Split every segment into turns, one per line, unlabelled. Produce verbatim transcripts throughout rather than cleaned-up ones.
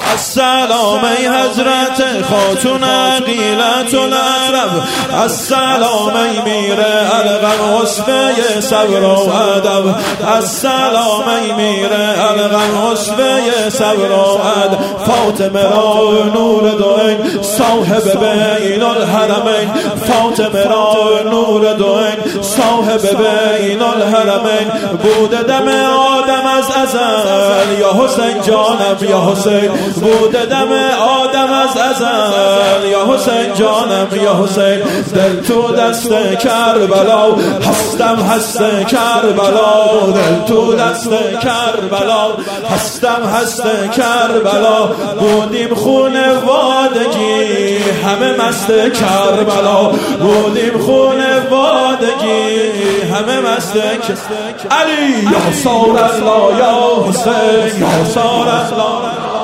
السلام ای حضرت خاتون عقیلة العرب، السلام ای میر الغم حسبه صبر و ادب، السلام ای میر الغم حسبه صبر و ادب. فاطمه را نور دوین صاحب بین الحرمین، فاطمه را نور دوین صاحب بین الحرمین. بوده دم آدم از ازل یا حسین جانم یا حسین، بوده دم آدم از ازل یا حسین جانم یا حسین. دل تو دست کربلا هستم هست کربلا، دل تو دست کربلا هستم هست کربلا. بودیم خونه وادگی همه مست کربلا، بودیم خونه وادگی همه مست علی. یا سار الله یا حسین، یا سار الله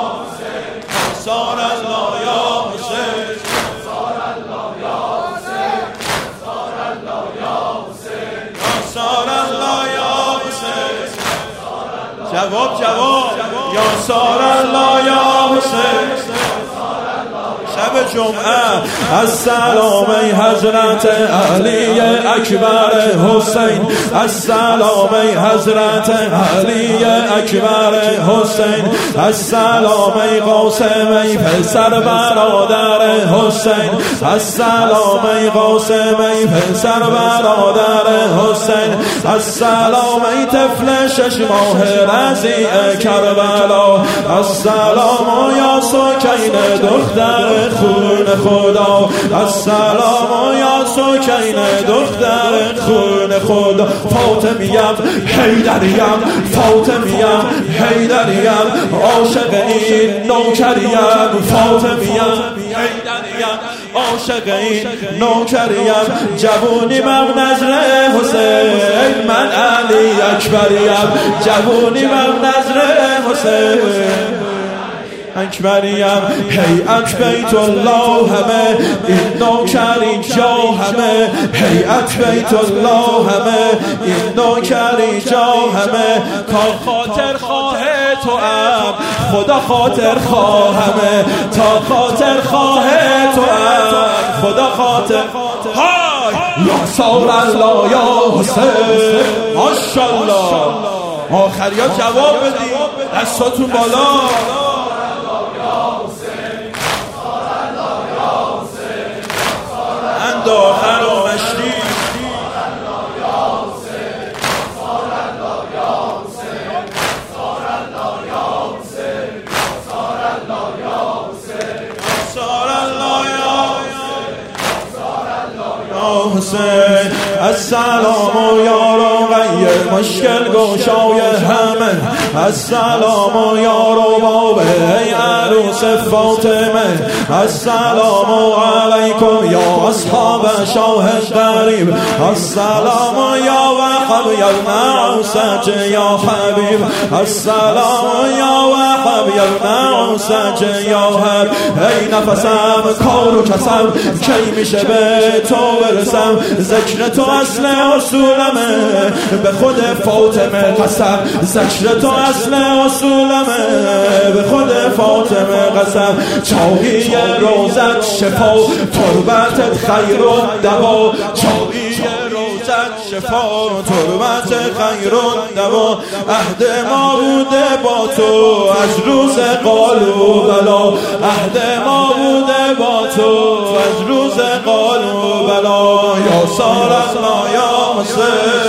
سار الله یا حسین، سار الله یا حسین، سار الله یا حسین، سار الله یا حسین. جواب جواب یا سار الله یا حسین. شب جمعه السلام ای حضرت علی اکبر حسین، السلام ای حضرت علی اکبر حسین، السلام ای قاسم ای پسر برادر حسین، السلام ای قاسم ای پسر برادر حسین، السلام ای طفل شش ماه رضیع کربلا، السلام یا سکینه دختر خون خدا، السلام یا سکینه دختر خون خدا. فاطمیم حیدریم، فاطمیم حیدریم، عاشق این نوکریم، فاطمیم حیدریم، عاشق این نوکریم. جوونی من نظر حسین، من علی اکبریم، جوونی من نظر حسین اکبریم. هیئت بیت الله همه این نوکری جا همه، هیئت بیت الله همه این نوکری جا همه. تا خاطر خواه تو ام خدا خاطر خواهمه، تا خاطر خواه تو ام خدا خاطر. های یا سار الله یا حسین، ماشاءالله. آخریا جواب بدید، دستاتون بالا. آخر و مشتی حسین. السلام یا رقیه مشکل گشای همه، السلام یا رباب ای عروس فاطمه، السلام علیکم یا اصحاب شاه غریب، السلام یا وهب یا المعوسج یا حبیب، السلام یا وهب یا المعوسج یا حبیب. ای نفسم کار و کسم کی میشه به تو برسم، ذکر تو اصل اصولمه به خود فاطمه قسم، ذکر تو اصل اصولمه به خود فاطمه قسم. چاهی روزت شفا تربتت خیر و دوا، چاهی روزت شفا تربت خیر و دوا. عهد ما بوده با تو از روز قالوا بلا، عهد ما بوده با تو از روز قالوا بلا. یا سار الله یا حسین.